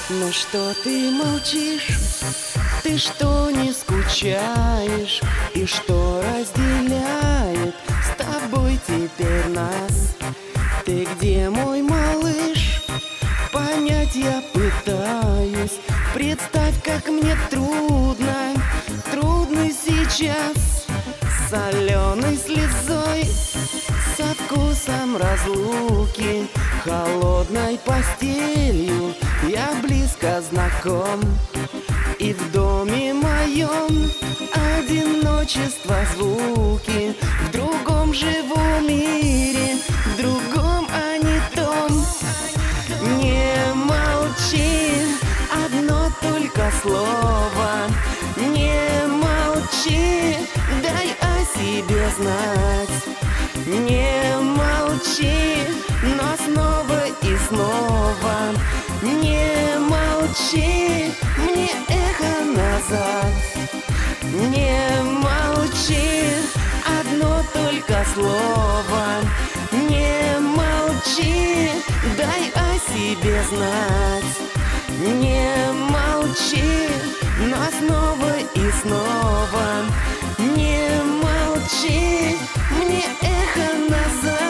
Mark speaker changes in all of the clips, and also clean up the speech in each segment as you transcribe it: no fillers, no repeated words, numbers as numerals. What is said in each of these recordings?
Speaker 1: Ну что ты молчишь? Ты что не скучаешь? И что разделяет с тобой теперь нас? Ты где, мой малыш? Понять я пытаюсь. Представь, как мне трудно, трудно сейчас. Соленой слезой, со вкусом разлуки, холодной постелью я близко знаком. И в доме моем одиночество звуки. В другом живу мире, в другом, а не том. Не молчи, одно только слово. Не молчи, дай о себе знать. Не молчи, но снова и снова. Не молчи, мне эхо назад. Не молчи, одно только слово. Не молчи, дай о себе знать. Не молчи, но снова и снова. Не молчи, мне эхо назад.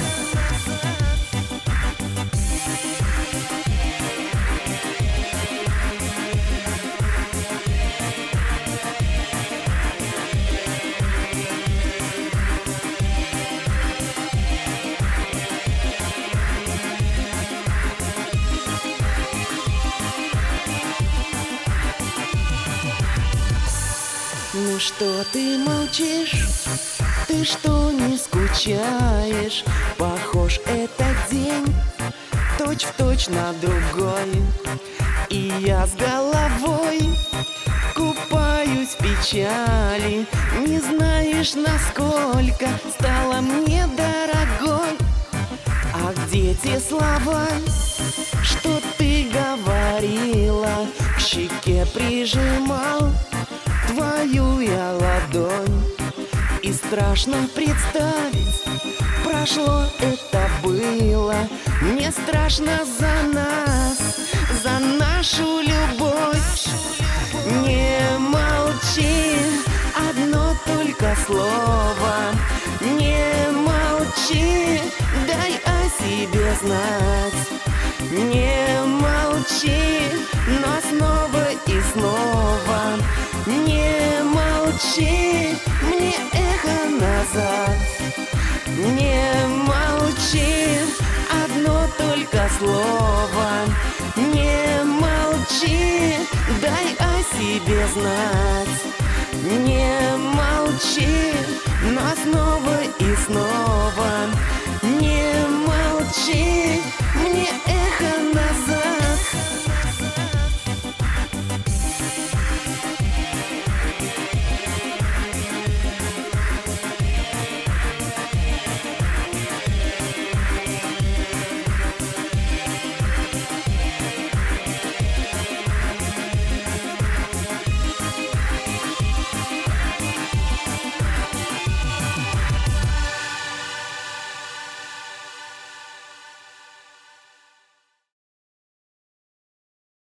Speaker 1: Ну что ты молчишь? Ты что не скучаешь? Похож этот день точь-в-точь на другой. И я с головой купаюсь в печали. Не знаешь, насколько стала мне дорогой. А где те слова, что ты говорила? К щеке прижимал твою я ладонь. И страшно представить, прошло это было. Мне страшно за нас, за нашу любовь. Не молчи, одно только слово. Не молчи, дай о себе знать. Не молчи, но снова и снова. Не молчи, мне эхо назад. Не молчи, одно только слово. Не молчи, дай о себе знать. Не молчи, но снова и снова. Не молчи, мне эхо назад.